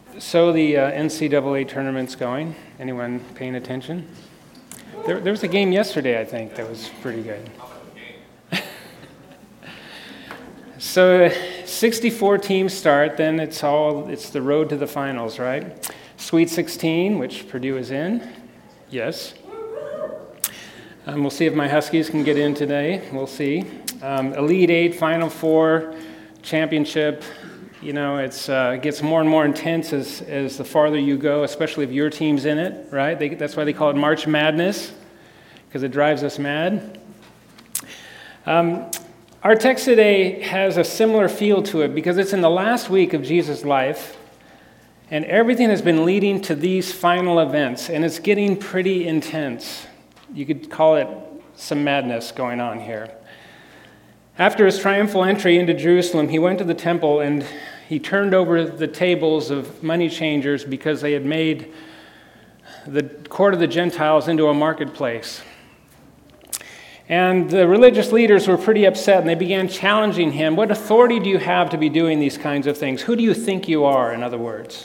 So the NCAA tournament's going. Anyone paying attention? There was a game yesterday, I think, that was pretty good. So 64 teams start, then it's the road to the finals, right? Sweet 16, which Purdue is in. Yes. We'll see if my Huskies can get in today. We'll see. Elite Eight, Final Four, championship. You know, it gets more and more intense as the farther you go, especially if your team's in it, right? That's why they call it March Madness, because it drives us mad. Our text today has a similar feel to it because it's in the last week of Jesus' life, and everything has been leading to these final events, and it's getting pretty intense. You could call it some madness going on here. After his triumphal entry into Jerusalem, he went to the temple and he turned over the tables of money changers because they had made the court of the Gentiles into a marketplace. And the religious leaders were pretty upset, and they began challenging him. What authority do you have to be doing these kinds of things? Who do you think you are, in other words?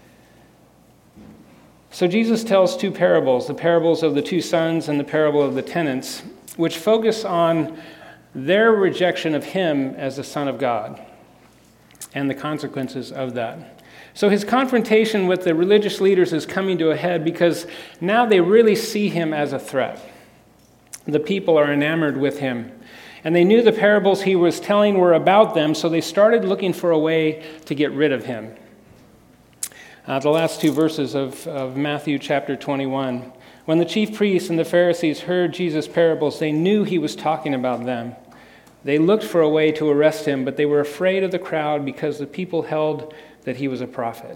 So Jesus tells two parables, the parables of the two sons and the parable of the tenants, which focus on their rejection of him as the Son of God and the consequences of that. So his confrontation with the religious leaders is coming to a head because now they really see him as a threat. The people are enamored with him, and they knew the parables he was telling were about them, so they started looking for a way to get rid of him. The last two verses of Matthew chapter 21. When the chief priests and the Pharisees heard Jesus' parables, they knew he was talking about them. They looked for a way to arrest him, but they were afraid of the crowd because the people held that he was a prophet.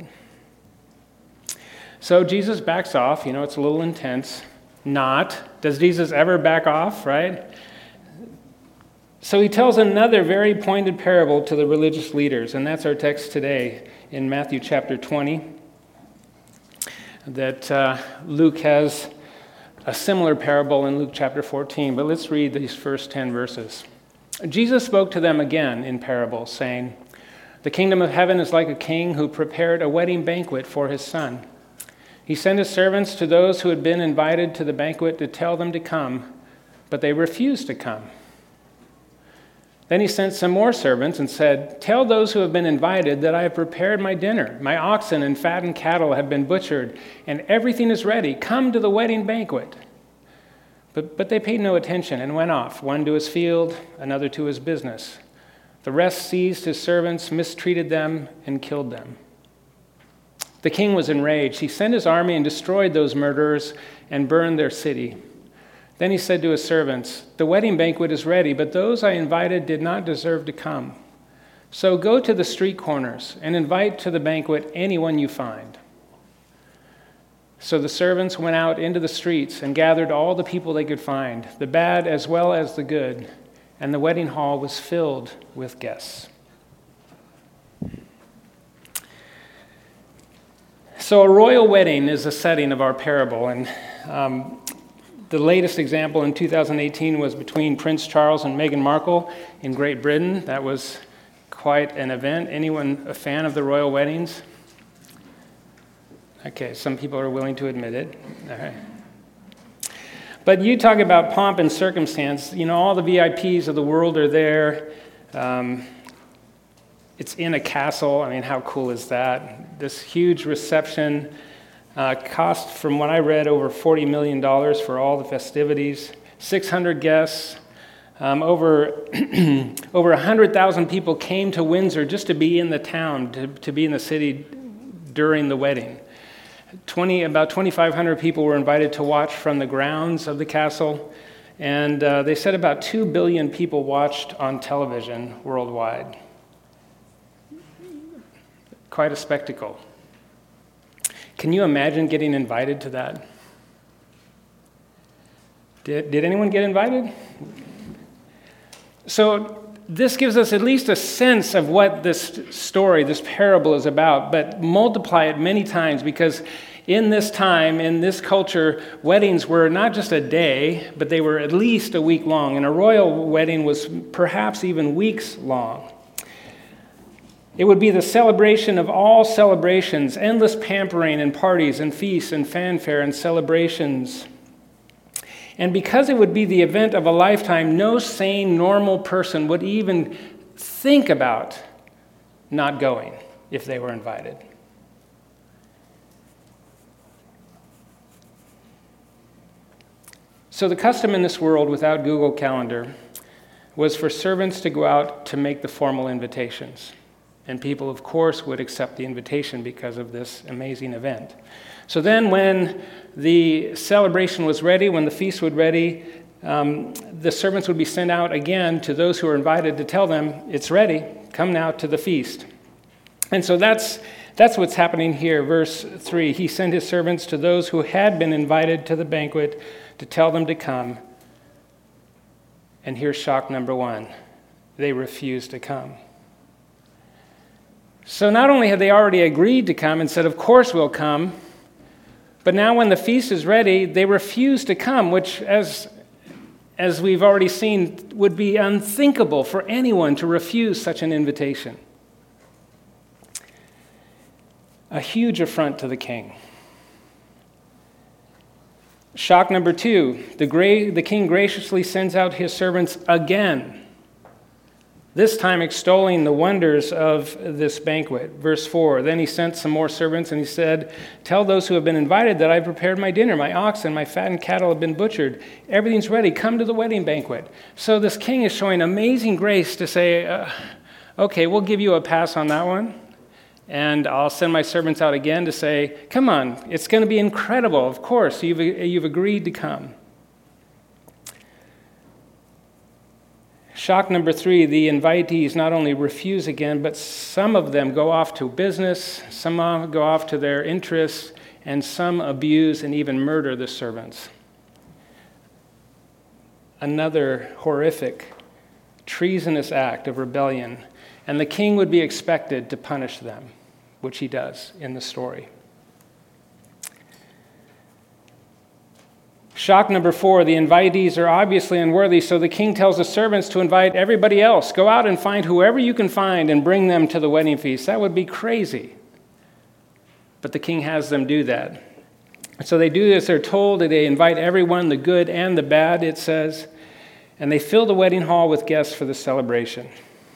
So Jesus backs off. You know, it's a little intense. Not. Does Jesus ever back off, right? So he tells another very pointed parable to the religious leaders, and that's our text today in Matthew chapter 20. That Luke has a similar parable in Luke chapter 14, but let's read these first 10 verses. Jesus spoke to them again in parables, saying, "The kingdom of heaven is like a king who prepared a wedding banquet for his son. He sent his servants to those who had been invited to the banquet to tell them to come, but they refused to come. Then he sent some more servants and said, 'Tell those who have been invited that I have prepared my dinner. My oxen and fattened cattle have been butchered, and everything is ready. Come to the wedding banquet.' But they paid no attention and went off, one to his field, another to his business. The rest seized his servants, mistreated them, and killed them. The king was enraged. He sent his army and destroyed those murderers and burned their city. Then he said to his servants, 'The wedding banquet is ready, but those I invited did not deserve to come. So go to the street corners and invite to the banquet anyone you find.' So the servants went out into the streets and gathered all the people they could find, the bad as well as the good, and the wedding hall was filled with guests." So a royal wedding is the setting of our parable, and the latest example in 2018 was between Prince Charles and Meghan Markle in Great Britain. That was quite an event. Anyone a fan of the royal weddings? Okay, some people are willing to admit it. All right. But you talk about pomp and circumstance. You know, all the VIPs of the world are there. It's in a castle. I mean, how cool is that? This huge reception cost, from what I read, over $40 million for all the festivities. 600 guests. Over 100,000 people came to Windsor just to be in the town, to be in the city during the wedding. About 2,500 people were invited to watch from the grounds of the castle, and they said about 2 billion people watched on television worldwide. Quite a spectacle. Can you imagine getting invited to that? Did anyone get invited? So this gives us at least a sense of what this story, this parable is about, but multiply it many times, because in this time, in this culture, weddings were not just a day, but they were at least a week long, and a royal wedding was perhaps even weeks long. It would be the celebration of all celebrations, endless pampering and parties and feasts and fanfare and celebrations. And because it would be the event of a lifetime, no sane, normal person would even think about not going if they were invited. So the custom in this world without Google Calendar was for servants to go out to make the formal invitations. And people, of course, would accept the invitation because of this amazing event. So then when the celebration was ready, when the feast was ready, the servants would be sent out again to those who were invited to tell them, it's ready, come now to the feast. And so that's what's happening here. Verse 3, he sent his servants to those who had been invited to the banquet to tell them to come. And here's shock number 1. They refused to come. So not only had they already agreed to come and said, of course we'll come, but now when the feast is ready, they refuse to come, which, as we've already seen, would be unthinkable for anyone to refuse such an invitation. A huge affront to the king. Shock number 2, the king graciously sends out his servants again, this time extolling the wonders of this banquet. Verse 4, then he sent some more servants and he said, tell those who have been invited that I prepared my dinner. My oxen, my fattened cattle have been butchered. Everything's ready. Come to the wedding banquet. So this king is showing amazing grace to say, okay, we'll give you a pass on that one. And I'll send my servants out again to say, come on, it's going to be incredible. Of course, you've agreed to come. Shock number 3, the invitees not only refuse again, but some of them go off to business, some go off to their interests, and some abuse and even murder the servants. Another horrific, treasonous act of rebellion, and the king would be expected to punish them, which he does in the story. Shock number 4, the invitees are obviously unworthy, so the king tells the servants to invite everybody else. Go out and find whoever you can find and bring them to the wedding feast. That would be crazy. But the king has them do that. So they do this, they're told that they invite everyone, the good and the bad, it says, and they fill the wedding hall with guests for the celebration.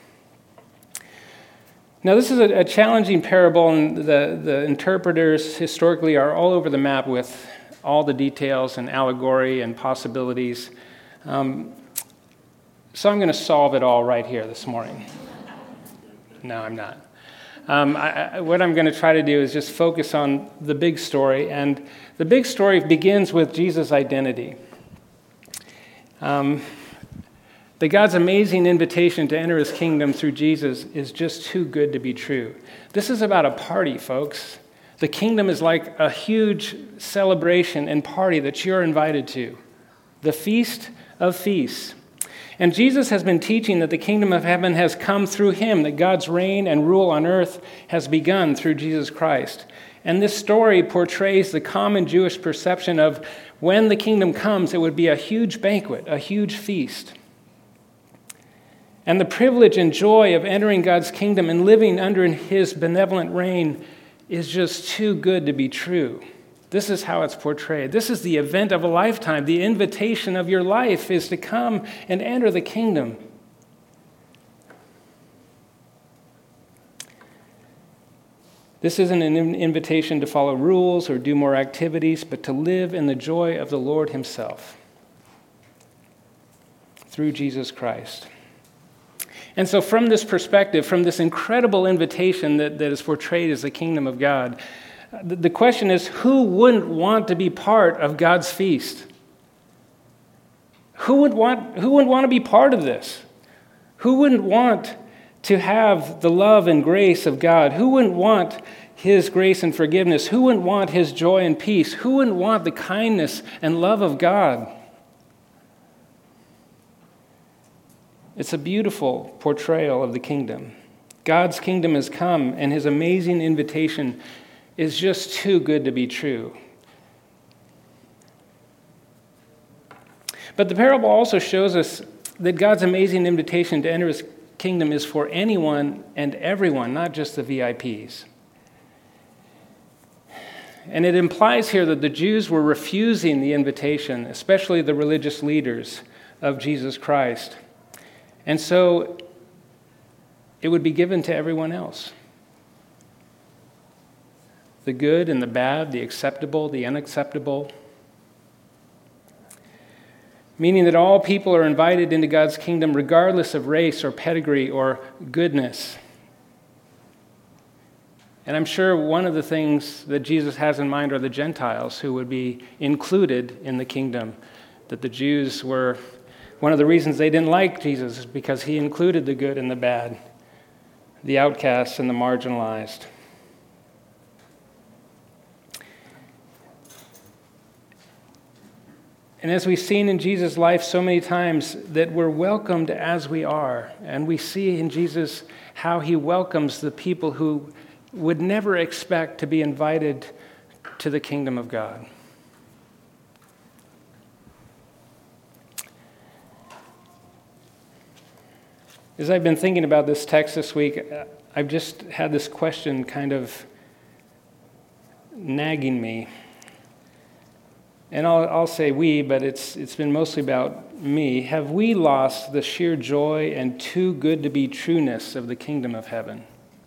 Now, this is a challenging parable, and the interpreters historically are all over the map with all the details and allegory and possibilities. So I'm going to solve it all right here this morning. No, I'm not. What I'm going to try to do is just focus on the big story, and the big story begins with Jesus' identity. That God's amazing invitation to enter his kingdom through Jesus is just too good to be true. This is about a party, folks. The kingdom is like a huge celebration and party that you're invited to. The Feast of Feasts. And Jesus has been teaching that the kingdom of heaven has come through him, that God's reign and rule on earth has begun through Jesus Christ. And this story portrays the common Jewish perception of when the kingdom comes, it would be a huge banquet, a huge feast. And the privilege and joy of entering God's kingdom and living under his benevolent reign is just too good to be true. This is how it's portrayed. This is the event of a lifetime. The invitation of your life is to come and enter the kingdom. This isn't an invitation to follow rules or do more activities, but to live in the joy of the Lord himself through Jesus Christ. And so from this perspective, from this incredible invitation that is portrayed as the kingdom of God, the question is, who wouldn't want to be part of God's feast? Who wouldn't want to be part of this? Who wouldn't want to have the love and grace of God? Who wouldn't want his grace and forgiveness? Who wouldn't want his joy and peace? Who wouldn't want the kindness and love of God? It's a beautiful portrayal of the kingdom. God's kingdom has come, and his amazing invitation is just too good to be true. But the parable also shows us that God's amazing invitation to enter his kingdom is for anyone and everyone, not just the VIPs. And it implies here that the Jews were refusing the invitation, especially the religious leaders of Jesus Christ. And so it would be given to everyone else. The good and the bad, the acceptable, the unacceptable. Meaning that all people are invited into God's kingdom regardless of race or pedigree or goodness. And I'm sure one of the things that Jesus has in mind are the Gentiles who would be included in the kingdom. That the Jews were, one of the reasons they didn't like Jesus is because he included the good and the bad, the outcasts and the marginalized. And as we've seen in Jesus' life so many times, that we're welcomed as we are. And we see in Jesus how he welcomes the people who would never expect to be invited to the kingdom of God. As I've been thinking about this text this week, I've just had this question kind of nagging me. And I'll say we, but it's been mostly about me. Have we lost the sheer joy and too good to be trueness of the kingdom of heaven?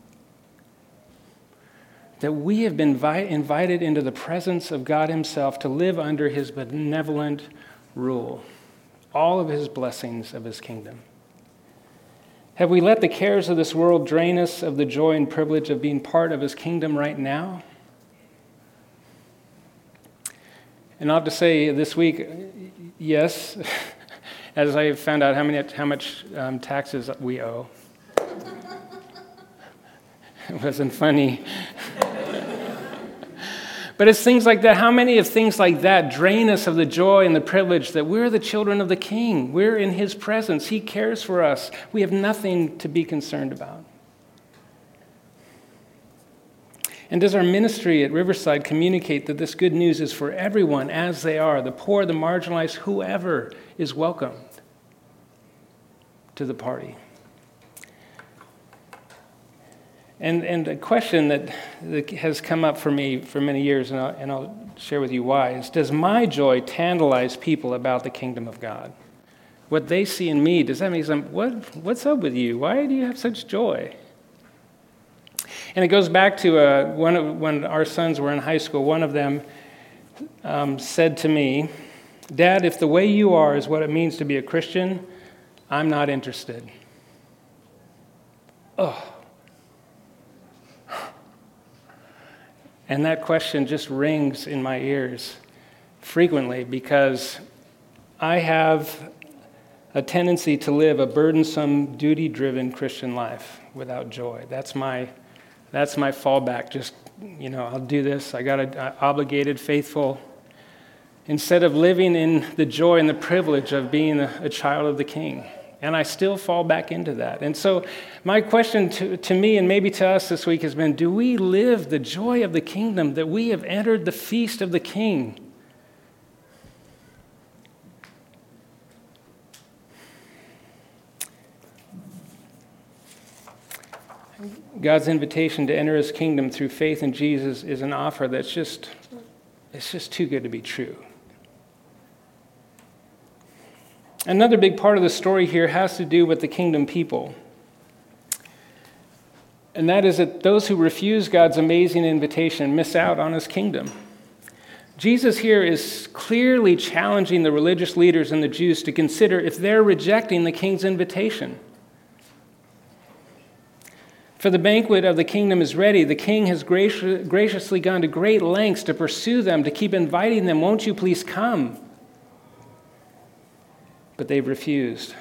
That we have been invited into the presence of God himself to live under his benevolent rule, all of his blessings of his kingdom. Have we let the cares of this world drain us of the joy and privilege of being part of his kingdom right now? And I'll have to say this week, yes, as I found out how much taxes we owe. It wasn't funny. But it's things like that. How many of things like that drain us of the joy and the privilege that we're the children of the King? We're in his presence. He cares for us. We have nothing to be concerned about. And does our ministry at Riverside communicate that this good news is for everyone as they are, the poor, the marginalized, whoever is welcomed to the party? And a question that has come up for me for many years, and I'll share with you why, is does my joy tantalize people about the kingdom of God? What they see in me, does that make them, what's up with you? Why do you have such joy? And it goes back to when our sons were in high school. One of them said to me, "Dad, if the way you are is what it means to be a Christian, I'm not interested." Oh. And that question just rings in my ears frequently because I have a tendency to live a burdensome, duty-driven Christian life without joy. That's my fallback. Just, I'll do this. I got to obligated, faithful. Instead of living in the joy and the privilege of being a child of the King. And I still fall back into that. And so my question to me and maybe to us this week has been, do we live the joy of the kingdom that we have entered the feast of the King? God's invitation to enter his kingdom through faith in Jesus is an offer that's just too good to be true. Another big part of the story here has to do with the kingdom people. And that is that those who refuse God's amazing invitation miss out on his kingdom. Jesus here is clearly challenging the religious leaders and the Jews to consider if they're rejecting the king's invitation. For the banquet of the kingdom is ready. The king has graciously gone to great lengths to pursue them, to keep inviting them. Won't you please come? But they've refused.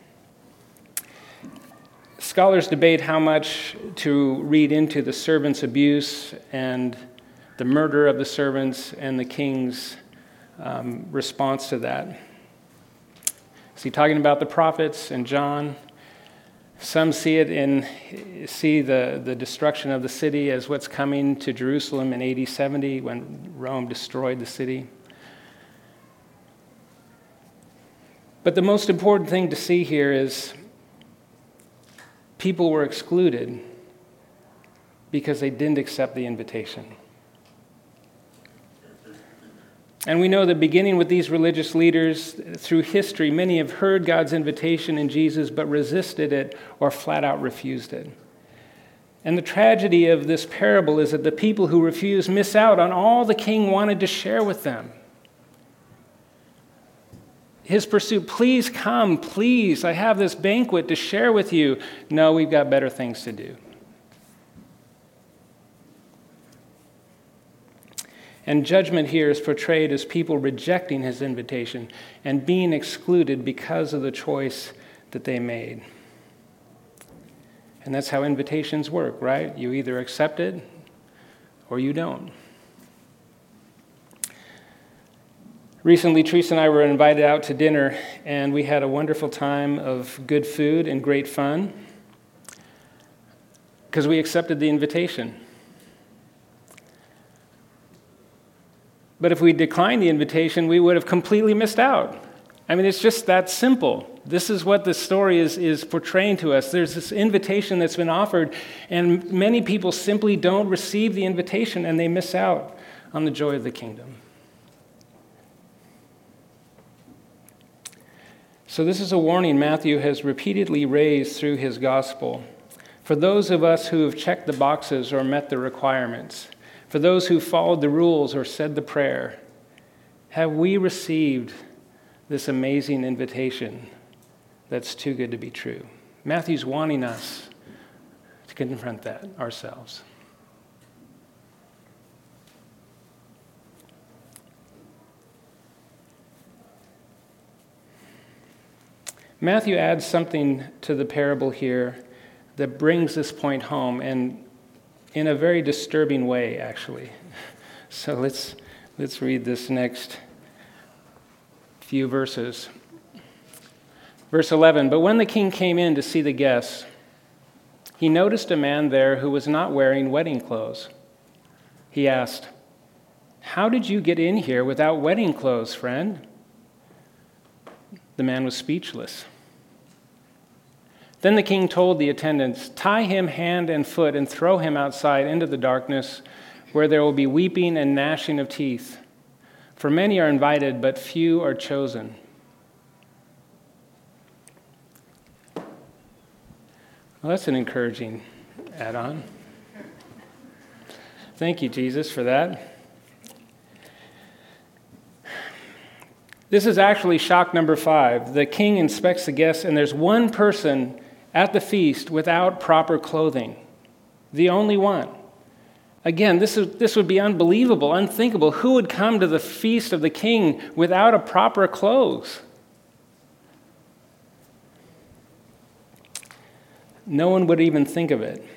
Scholars debate how much to read into the servants' abuse and the murder of the servants and the king's response to that. Is he talking about the prophets and John? Some see the destruction of the city as what's coming to Jerusalem in AD 70 when Rome destroyed the city. But the most important thing to see here is people were excluded because they didn't accept the invitation. And we know that beginning with these religious leaders through history, many have heard God's invitation in Jesus but resisted it or flat out refused it. And the tragedy of this parable is that the people who refuse miss out on all the king wanted to share with them. His pursuit, please come, please, I have this banquet to share with you. No, we've got better things to do. And judgment here is portrayed as people rejecting his invitation and being excluded because of the choice that they made. And that's how invitations work, right? You either accept it or you don't. Recently, Teresa and I were invited out to dinner, and we had a wonderful time of good food and great fun because we accepted the invitation. But if we declined the invitation, we would have completely missed out. I mean, it's just that simple. This is what this story is portraying to us. There's this invitation that's been offered, and many people simply don't receive the invitation, and they miss out on the joy of the kingdom. So this is a warning Matthew has repeatedly raised through his gospel. For those of us who have checked the boxes or met the requirements, for those who followed the rules or said the prayer, have we received this amazing invitation that's too good to be true? Matthew's wanting us to confront that ourselves. Matthew adds something to the parable here that brings this point home, and in a very disturbing way, actually. So let's read this next few verses. Verse 11, but when the king came in to see the guests, he noticed a man there who was not wearing wedding clothes. He asked, "How did you get in here without wedding clothes, friend?" The man was speechless. Then the king told the attendants, "Tie him hand and foot and throw him outside into the darkness, where there will be weeping and gnashing of teeth. For many are invited, but few are chosen." Well, that's an encouraging add-on. Thank you, Jesus, for that. This is actually shock number 5. The king inspects the guests, and there's one person at the feast without proper clothing. The only one. Again, this would be unbelievable, unthinkable. Who would come to the feast of the king without a proper clothes? No one would even think of it.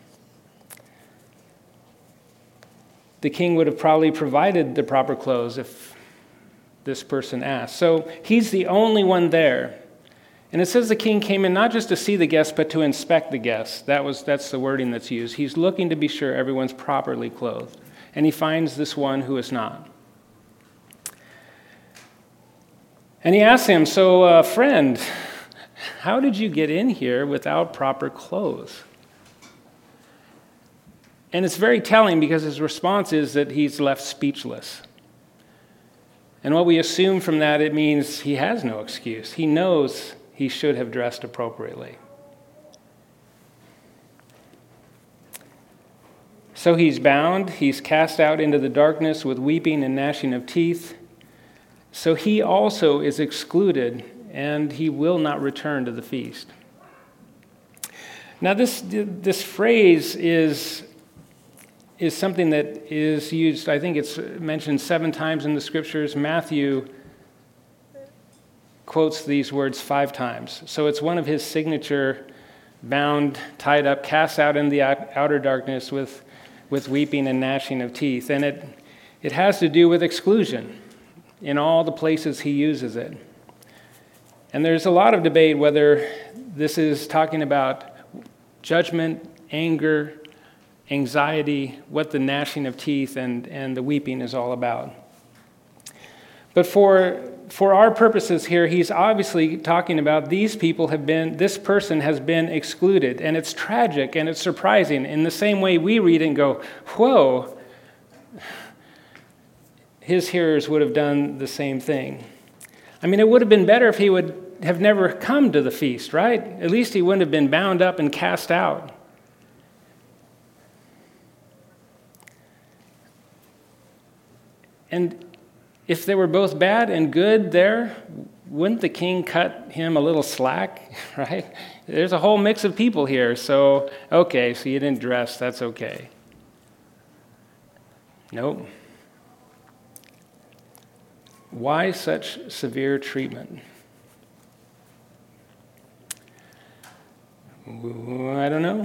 The king would have probably provided the proper clothes if this person asked. So he's the only one there. And it says the king came in not just to see the guests, but to inspect the guests. That's the wording that's used. He's looking to be sure everyone's properly clothed. And he finds this one who is not. And he asks him, "So, friend, how did you get in here without proper clothes?" And it's very telling because his response is that he's left speechless. And what we assume from that, it means he has no excuse. He knows he should have dressed appropriately. So he's bound, he's cast out into the darkness with weeping and gnashing of teeth. So he also is excluded, and he will not return to the feast. Now this phrase is something that is used, I think it's mentioned 7 times in the scriptures. Matthew quotes these words 5 times. So it's one of his signature, bound, tied up, cast out in the outer darkness with weeping and gnashing of teeth. And it has to do with exclusion in all the places he uses it. And there's a lot of debate whether this is talking about judgment, anger, anxiety, what the gnashing of teeth and the weeping is all about. But for our purposes here, he's obviously talking about this person has been excluded. And it's tragic and it's surprising. In the same way we read and go, whoa, his hearers would have done the same thing. I mean, it would have been better if he would have never come to the feast, right? At least he wouldn't have been bound up and cast out. And if they were both bad and good there, wouldn't the king cut him a little slack, right? There's a whole mix of people here, so you didn't dress, that's okay. Nope. Why such severe treatment? I don't know.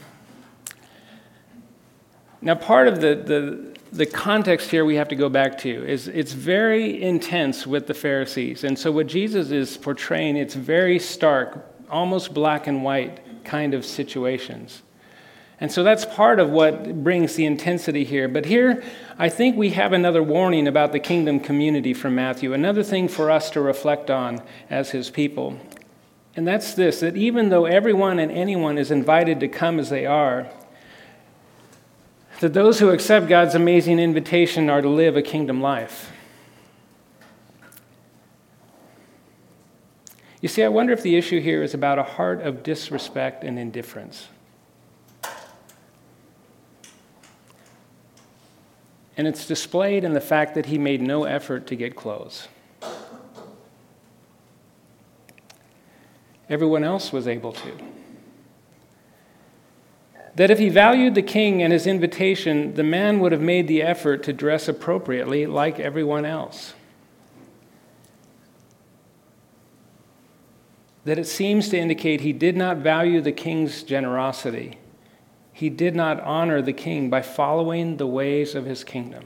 Now, part of the context here we have to go back to is it's very intense with the Pharisees. And so what Jesus is portraying, it's very stark, almost black and white kind of situations. And so that's part of what brings the intensity here. But here, I think we have another warning about the kingdom community from Matthew, another thing for us to reflect on as his people. And that's this, that even though everyone and anyone is invited to come as they are, that those who accept God's amazing invitation are to live a kingdom life. You see, I wonder if the issue here is about a heart of disrespect and indifference. And it's displayed in the fact that he made no effort to get clothes. Everyone else was able to. That if he valued the king and his invitation, the man would have made the effort to dress appropriately like everyone else. That it seems to indicate he did not value the king's generosity. He did not honor the king by following the ways of his kingdom,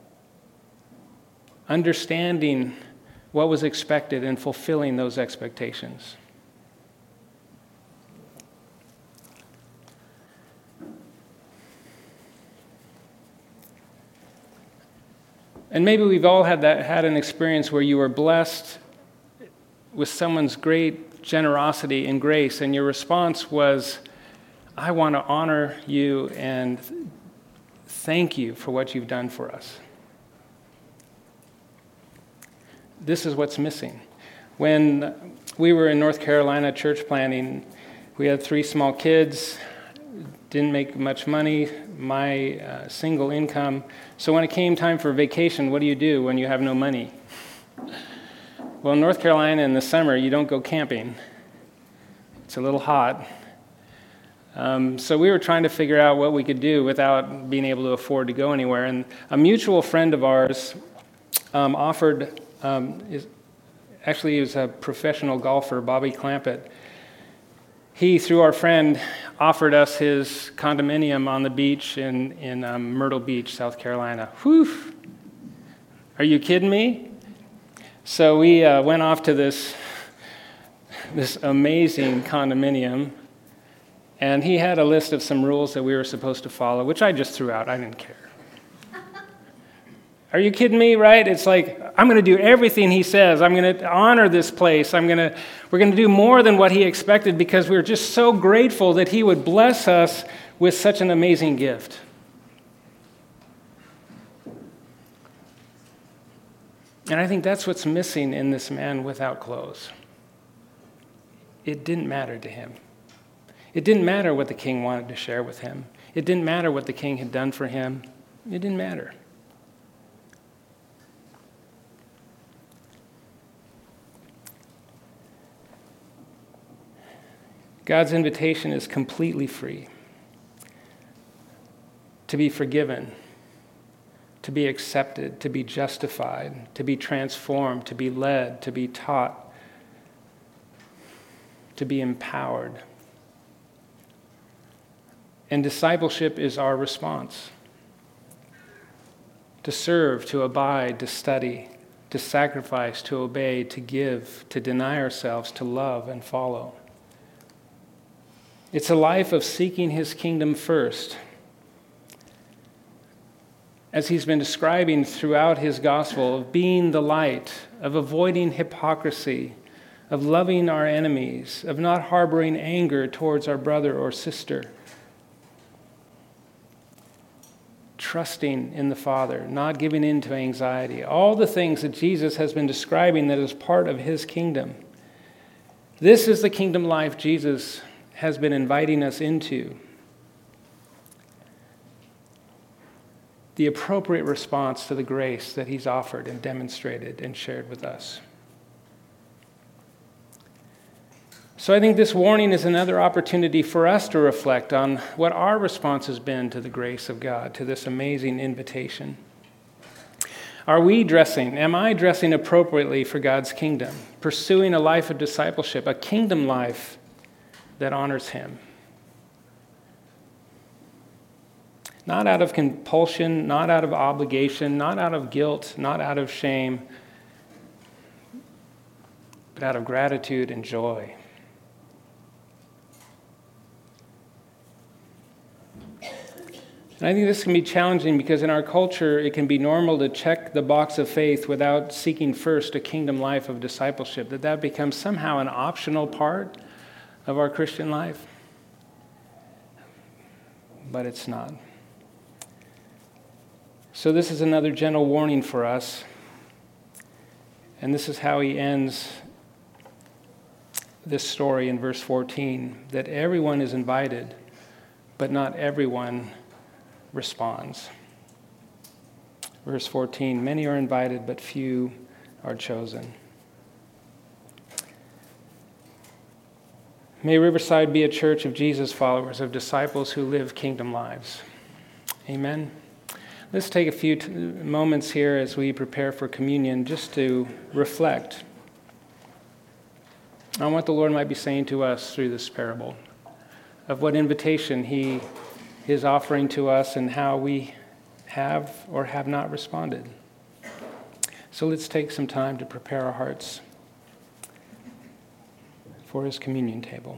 understanding what was expected and fulfilling those expectations. And maybe we've all had an experience where you were blessed with someone's great generosity and grace, and your response was, I want to honor you and thank you for what you've done for us. This is what's missing. When we were in North Carolina church planting, we had 3 small kids, didn't make much money, my single income. So when it came time for vacation, what do you do when you have no money? Well, in North Carolina in the summer, you don't go camping. It's a little hot. So we were trying to figure out what we could do without being able to afford to go anywhere. And a mutual friend of ours offered, he was a professional golfer, Bobby Clampett. He, through our friend, offered us his condominium on the beach in Myrtle Beach, South Carolina. Whew! Are you kidding me? So we went off to this amazing condominium, and he had a list of some rules that we were supposed to follow, which I just threw out. I didn't care. Are you kidding me, right? It's like, I'm going to do everything he says. I'm going to honor this place. We're going to do more than what he expected because we're just so grateful that he would bless us with such an amazing gift. And I think that's what's missing in this man without clothes. It didn't matter to him. It didn't matter what the king wanted to share with him. It didn't matter what the king had done for him. It didn't matter. God's invitation is completely free. To be forgiven, to be accepted, to be justified, to be transformed, to be led, to be taught, to be empowered. And discipleship is our response. To serve, to abide, to study, to sacrifice, to obey, to give, to deny ourselves, to love and follow. It's a life of seeking his kingdom first. as he's been describing throughout his gospel, of being the light, of avoiding hypocrisy, of loving our enemies, of not harboring anger towards our brother or sister, trusting in the Father, not giving in to anxiety, all the things that Jesus has been describing that is part of his kingdom. This is the kingdom life Jesus has been inviting us into. The appropriate response to the grace that he's offered and demonstrated and shared with us. So I think this warning is another opportunity for us to reflect on what our response has been to the grace of God, to this amazing invitation. Am I dressing appropriately for God's kingdom, pursuing a life of discipleship, a kingdom life that honors him? Not out of compulsion, not out of obligation, not out of guilt, not out of shame, but out of gratitude and joy. And I think this can be challenging because in our culture, it can be normal to check the box of faith without seeking first a kingdom life of discipleship, that becomes somehow an optional part of our Christian life. But it's not. So this is another gentle warning for us. And this is how he ends this story in verse 14, that everyone is invited, but not everyone responds. Verse 14, many are invited, but few are chosen. May Riverside be a church of Jesus followers, of disciples who live kingdom lives. Amen. Let's take a few moments here as we prepare for communion just to reflect on what the Lord might be saying to us through this parable, of what invitation he is offering to us and how we have or have not responded. So let's take some time to prepare our hearts for his communion table.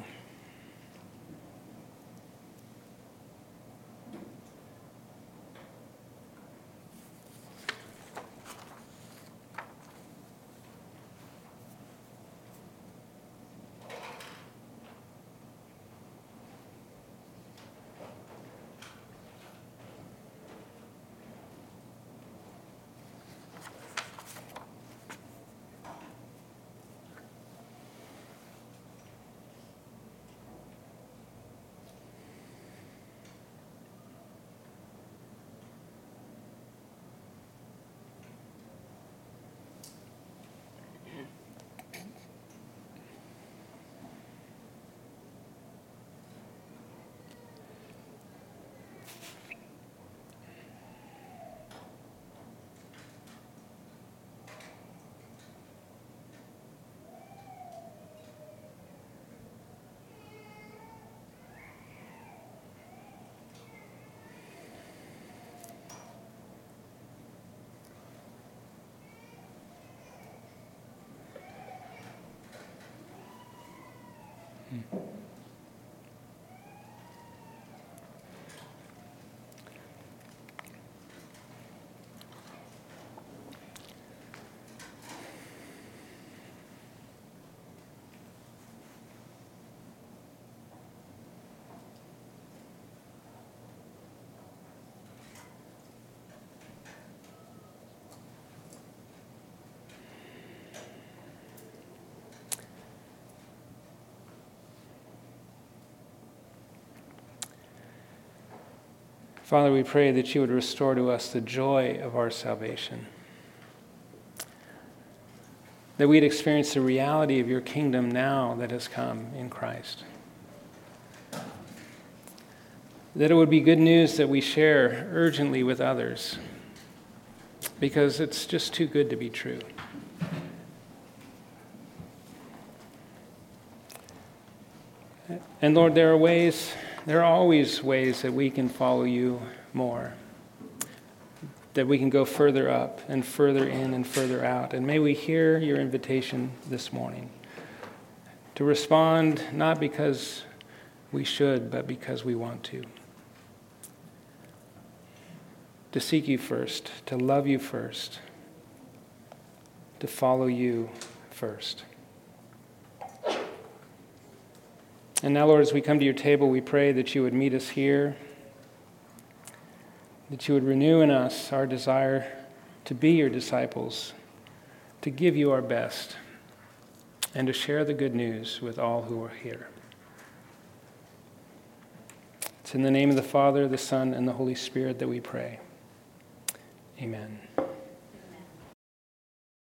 Father, we pray that you would restore to us the joy of our salvation, that we'd experience the reality of your kingdom now that has come in Christ, that it would be good news that we share urgently with others, because it's just too good to be true. And Lord, there are always ways that we can follow you more, that we can go further up and further in and further out. And may we hear your invitation this morning to respond not because we should, but because we want to to seek you first, to love you first, to follow you first. And now, Lord, as we come to your table, we pray that you would meet us here, that you would renew in us our desire to be your disciples, to give you our best, and to share the good news with all who are here. It's in the name of the Father, the Son, and the Holy Spirit that we pray. Amen.